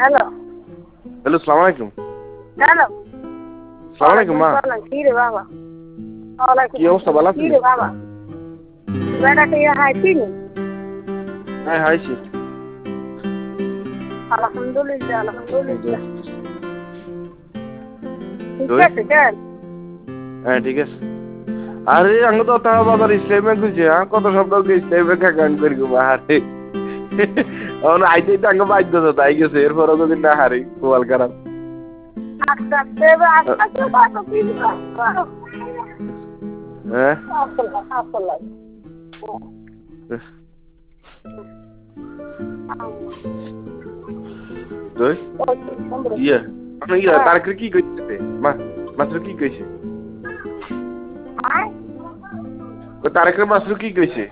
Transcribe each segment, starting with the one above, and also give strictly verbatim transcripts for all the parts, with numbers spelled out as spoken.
Hello hello সালাম আলাইকুম। Hello সালাম আলাইকুম মা। কি রে বাবা ওয়ালাইকুম কি অবস্থা ভালো কি আছেন? রে বাবা বেড়াতে হাইছিনি হ্যাঁ হাইছি। আলহামদুলিল্লাহ আলহামদুলিল্লাহ ঠিক তুই? আছে কেন হ্যাঁ ঠিক আছে। আরে আঙ্গ তো তা বাবার ইসলামে খুঁজছে হ্যাঁ কত শব্দ ইসলামে অ্যাকাউন্ট করি গো আরে এখন আইতে তো আঙ্গ বাধ্য তো তাই গেছে এরপরও যদি না হারি কোয়াল খারাপ। আস্তে আস্তে আস্তে আস্তে বাবা কি হ্যাঁ আসল আসল তুই ইয়ে আপনি ইয়ে তারকে কি কইতে মা মাত্র কি কইছে ও তারকের মাত্র কি কইছে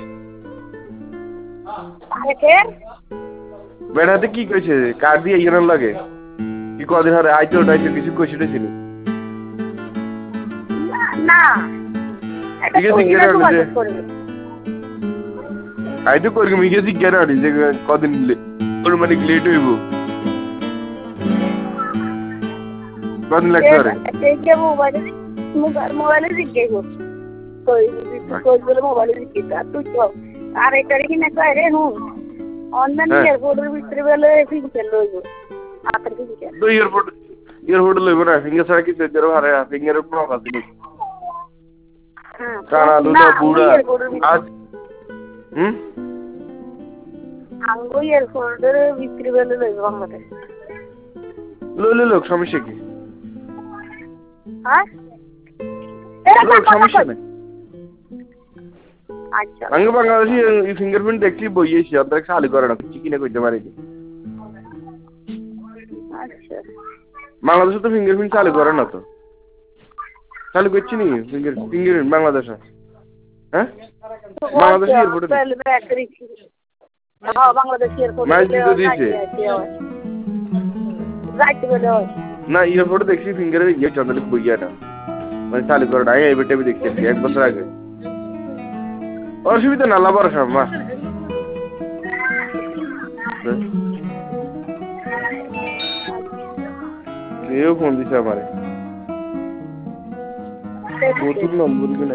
তারকের বেড়াতে কি কইছে কার দিয়ে ইয়ের লাগে কি কদিন ধরে আইতো ওটাইতো কিছু কইছে ছিল না এটা ঠিক আছে তো গেরা যোগাযোগ যে করবে আইতো করি মি গেছি গেরা যে কদিন ওর মানে লেট হইব কদিন লাগবে রে এই যে মোবাইলে মোবাইলে জিজ্ঞেস কই কই বলে মোবাইলে জিজ্ঞেস তুই তো আর এটা কি না কই রে হুন অনলাইন এয়ারপোর্টের ভিতরে বলে ফিঙ্গার লইব আতর ফিঙ্গার তো এয়ারপোর্ট এয়ারপোর্ট লইব না ফিঙ্গার ছাড়া কি তেজের হারে ফিঙ্গারের কোনো কাজ নেই কানা দুটো বুড়া আজ হুম আঙ্গো এয়ারপোর্টের ভিতরে বলে লইব আমাদের লইলে লোক সমস্যা কি হ্যাঁ লোক সমস্যা নেই আচ্ছা আঙ্গ বাংলাদেশি এই ফিঙ্গারপ্রিন্ট দেখছি বইয়েছি অন্তরে খালি করে না কিছু কিনে কইতে পারি আচ্ছা বাংলাদেশে তো ফিঙ্গারপ্রিন্ট চালু করে না তো চালু করছি নি ফিঙ্গার ফিঙ্গারপ্রিন্ট বাংলাদেশে হ্যাঁ বাংলাদেশি এয়ারপোর্টে পহলে ব্যাটারি হ্যাঁ বাংলাদেশি এয়ারপোর্টে মাইজ দিতে দিছে রাইট বলে হয় না এয়ারপোর্টে দেখছি ফিঙ্গারে ইয়ে চন্দ্রলিক বইয়া না মানে চালু করে না এই বেটে দেখছি এক বছর আগে অসুবিধা না লাভ আর মা কেউ ফোন দিছে আমারে নতুন নম্বর